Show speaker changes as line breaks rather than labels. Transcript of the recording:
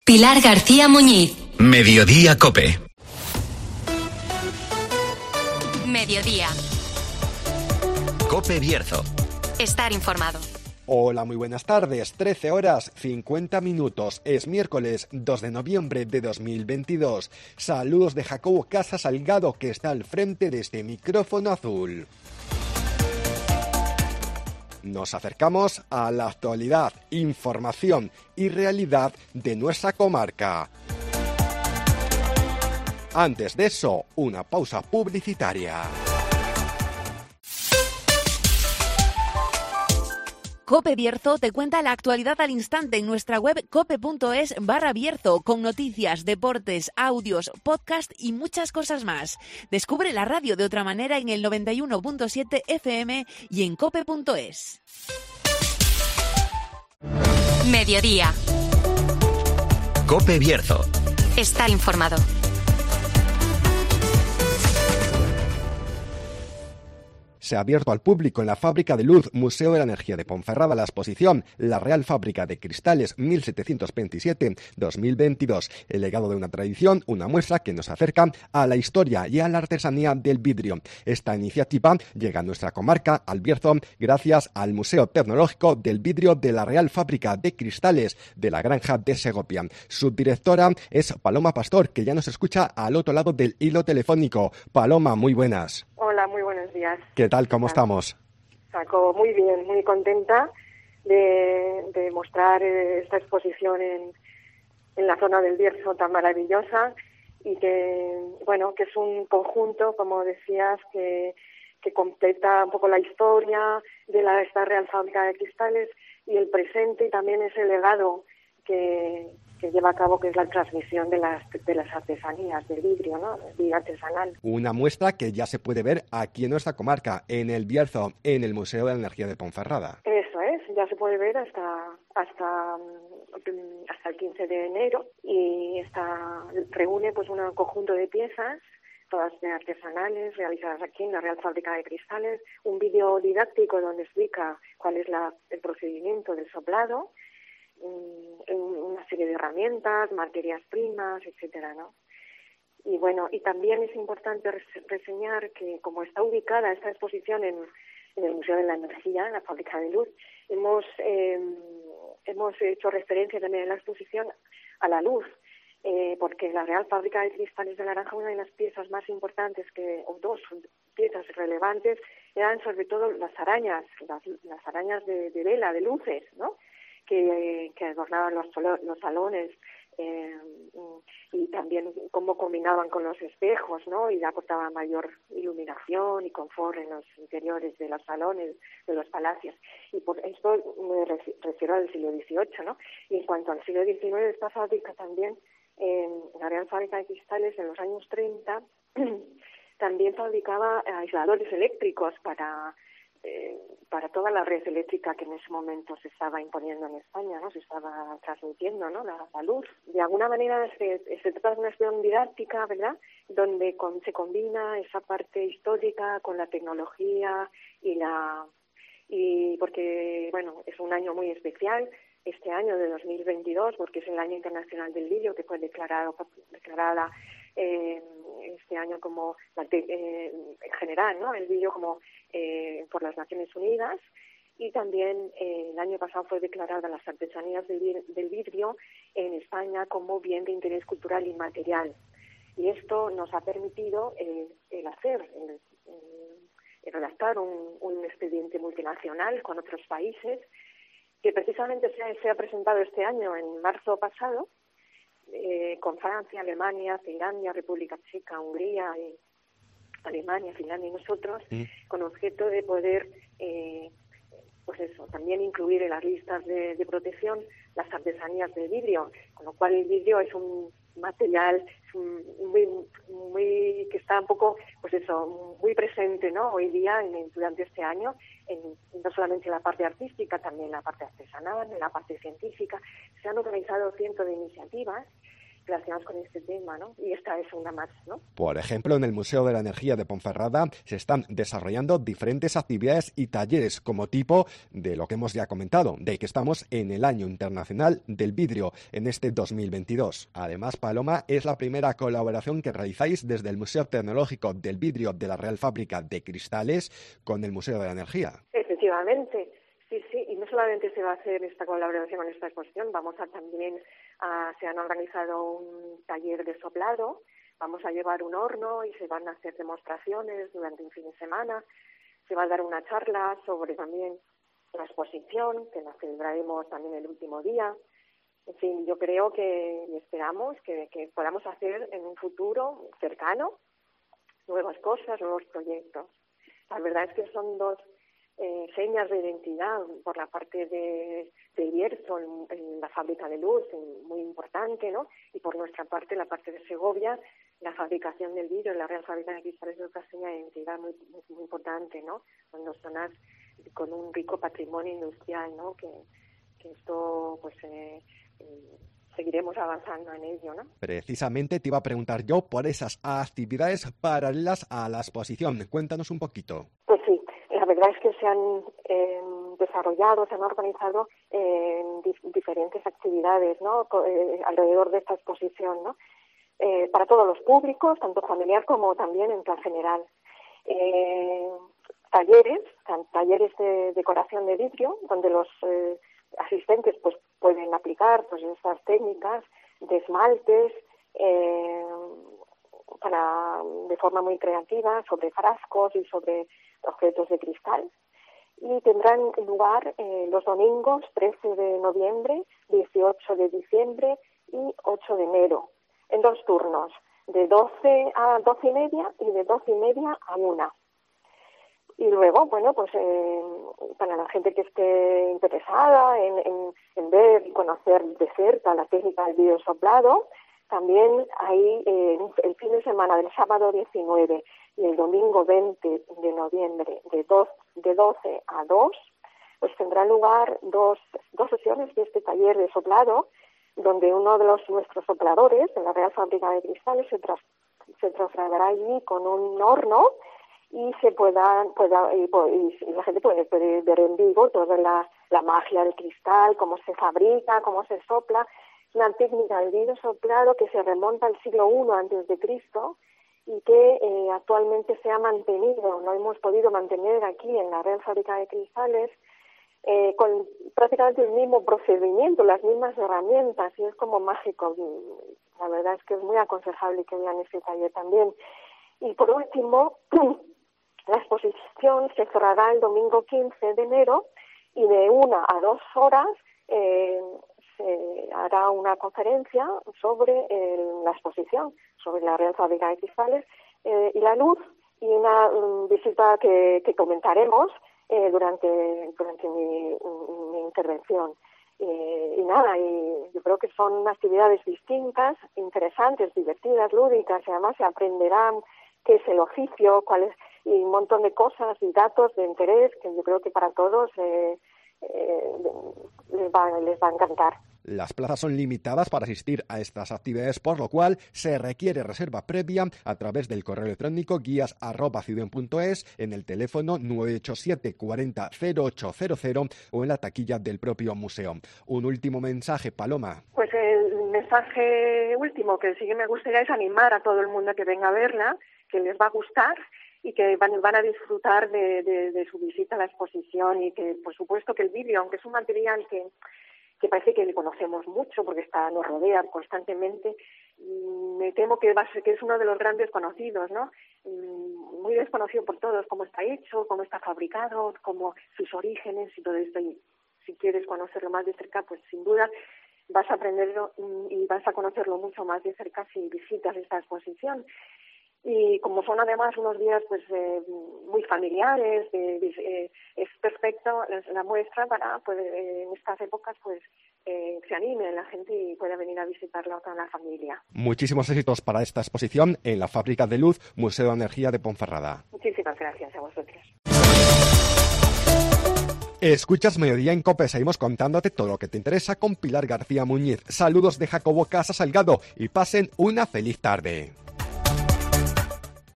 Pilar García Muñiz.
Mediodía COPE.
Mediodía.
COPE Bierzo.
Estar informado.
Hola, muy buenas tardes. 13 horas 50 minutos. Es miércoles 2 de noviembre de 2022. Saludos de Jacobo Casa Salgado, que está al frente de este micrófono azul. Nos acercamos a la actualidad, información y realidad de nuestra comarca. Antes de eso, una pausa publicitaria.
COPE Bierzo te cuenta la actualidad al instante en nuestra web cope.es/Bierzo, con noticias, deportes, audios, podcast y muchas cosas más. Descubre la radio de otra manera en el 91.7 FM y en cope.es.
Mediodía.
COPE Bierzo.
Estar informado.
Se ha abierto al público en la Fábrica de Luz, Museo de la Energía de Ponferrada, la exposición La Real Fábrica de Cristales 1727-2022, el legado de una tradición, una muestra que nos acerca a la historia y a la artesanía del vidrio. Esta iniciativa llega a nuestra comarca, al Bierzo, gracias al Museo Tecnológico del Vidrio de la Real Fábrica de Cristales de la Granja de Segovia. Su directora es Paloma Pastor, que ya nos escucha al otro lado del hilo telefónico. Paloma, muy buenas.
Hola, muy buenos días.
¿Qué tal? ¿Cómo estamos?
Jacobo, muy bien, muy contenta de mostrar esta exposición en la zona del Bierzo tan maravillosa y que, bueno, que es un conjunto, como decías, que completa un poco la historia de esta Real Fábrica de Cristales y el presente, y también ese legado que lleva a cabo, que es la transmisión de las artesanías del vidrio, ¿no? El vidrio artesanal.
Una muestra que ya se puede ver aquí en nuestra comarca, en el Bierzo, en el Museo de la Energía de Ponferrada.
Eso es, ya se puede ver hasta el 15 de enero y reúne pues un conjunto de piezas, todas artesanales, realizadas aquí en la Real Fábrica de Cristales, un vídeo didáctico donde explica cuál es el procedimiento del soplado, una serie de herramientas, materias primas, etcétera, ¿no? Y bueno, y también es importante reseñar que, como está ubicada esta exposición en el Museo de la Energía, en la Fábrica de Luz, hemos hecho referencia también en la exposición a la luz, porque la Real Fábrica de Cristales de la Granja, una de las piezas más importantes, o dos piezas relevantes, eran sobre todo las arañas de vela, de luces, ¿no?, que adornaban los salones, y también cómo combinaban con los espejos, ¿no?, y aportaban mayor iluminación y confort en los interiores de los salones, de los palacios. Y por esto me refiero al siglo XVIII, ¿no? Y en cuanto al siglo XIX, esta fábrica también, la Real Fábrica de Cristales, en los años 30, también fabricaba aisladores eléctricos para toda la red eléctrica que en ese momento se estaba imponiendo en España, ¿no? Se estaba transmitiendo, ¿no?, la luz. De alguna manera se trata de una acción didáctica, ¿verdad?, donde se combina esa parte histórica con la tecnología y porque, bueno, es un año muy especial, este año de 2022, porque es el Año Internacional del Vidrio, que fue declarada este año como en general, ¿no?, el vidrio como por las Naciones Unidas, y también el año pasado fue declarada las artesanías del vidrio en España como bien de interés cultural inmaterial, y esto nos ha permitido redactar un expediente multinacional con otros países, que precisamente se ha presentado este año, en marzo pasado, con Francia, Alemania, Finlandia, República Checa, Hungría, Alemania, Finlandia y nosotros, con objeto de poder, pues eso, también incluir en las listas de protección las artesanías del vidrio, con lo cual el vidrio es un material muy que está un poco, pues eso, muy presente, ¿no?, hoy día durante este año, no solamente en la parte artística, también en la parte artesanal, en la parte científica. Se han organizado cientos de iniciativas relacionadas con este tema, ¿no? Y esta es una más, ¿no?
Por ejemplo, en el Museo de la Energía de Ponferrada se están desarrollando diferentes actividades y talleres como tipo de lo que hemos ya comentado, de que estamos en el Año Internacional del Vidrio en este 2022. Además, Paloma, es la primera colaboración que realizáis desde el Museo Tecnológico del Vidrio de la Real Fábrica de Cristales con el Museo de la Energía.
Efectivamente. Sí, y no solamente se va a hacer esta colaboración con esta exposición, se han organizado un taller de soplado, vamos a llevar un horno y se van a hacer demostraciones durante un fin de semana, se va a dar una charla sobre también la exposición, que la celebraremos también el último día. En fin, yo creo y esperamos que podamos hacer en un futuro cercano nuevas cosas, nuevos proyectos. La verdad es que son dos señas de identidad por la parte de Bierzo en la fábrica de luz, muy importante, ¿no? Y por nuestra parte, la parte de Segovia, la fabricación del vidrio en la Real Fábrica de Cristales es otra seña de identidad muy importante, ¿no? Son dos zonas con un rico patrimonio industrial, ¿no? Que esto, pues, seguiremos avanzando en ello, ¿no?
Precisamente te iba a preguntar yo por esas actividades paralelas a la exposición. Cuéntanos un poquito.
Pues sí. La verdad es que se han desarrollado, se han organizado diferentes actividades, ¿no? Alrededor de esta exposición, ¿no? Para todos los públicos, tanto familiar como también en plan general. Talleres de decoración de vidrio, donde los asistentes pues pueden aplicar pues estas técnicas de esmaltes de forma muy creativa sobre frascos y sobre objetos de cristal, y tendrán lugar los domingos 13 de noviembre, 18 de diciembre y 8 de enero, en 2 turnos, de 12 a 12 y media y de 12 y media a 1. Y luego, bueno, pues para la gente que esté interesada en ver y conocer de cerca la técnica del vidrio soplado, también hay el fin de semana del sábado 19 y el domingo 20 de noviembre de 12 a 2, pues tendrán lugar dos sesiones de este taller de soplado, donde uno de nuestros sopladores de la Real Fábrica de Cristales se trasladará allí con un horno y la gente puede ver en vivo toda la magia del cristal, cómo se fabrica, cómo se sopla. Es una técnica del vidrio soplado que se remonta al siglo I a.C. y que actualmente se ha mantenido, lo hemos podido mantener aquí en la Real Fábrica de Cristales con prácticamente el mismo procedimiento, las mismas herramientas, y es como mágico. La verdad es que es muy aconsejable que vean este taller también. Y por último, la exposición se cerrará el domingo 15 de enero y de 1 a 2 horas se hará una conferencia sobre la exposición, sobre la Real Fábrica de Cristales y la luz, y una visita que comentaremos durante mi intervención. Y yo creo que son actividades distintas, interesantes, divertidas, lúdicas, y además se aprenderán qué es el oficio, y un montón de cosas y datos de interés que yo creo que para todos les va a encantar.
Las plazas son limitadas para asistir a estas actividades, por lo cual se requiere reserva previa a través del correo electrónico guías@ciuden.es, en el teléfono 987 40 0800 o en la taquilla del propio museo. Un último mensaje, Paloma.
Pues el mensaje último que sí que me gustaría es animar a todo el mundo a que venga a verla, que les va a gustar y que van a disfrutar de su visita a la exposición, y que, por supuesto, que el vidrio, aunque es un material que parece que le conocemos mucho porque nos rodea constantemente, me temo que es uno de los grandes conocidos, ¿no? Muy desconocido por todos, cómo está hecho, cómo está fabricado, cómo sus orígenes y todo esto. Y si quieres conocerlo más de cerca, pues sin duda vas a aprenderlo y vas a conocerlo mucho más de cerca si visitas esta exposición. Y como son además unos días pues muy familiares, es perfecto la muestra para en estas épocas pues se anime la gente y pueda venir a visitarla con la familia.
Muchísimos éxitos para esta exposición en la Fábrica de Luz, Museo de Energía de Ponferrada.
Muchísimas gracias a vosotros.
Escuchas Mediodía en COPE, seguimos contándote todo lo que te interesa con Pilar García Muñiz. Saludos de Jacobo Casa Salgado y pasen una feliz tarde.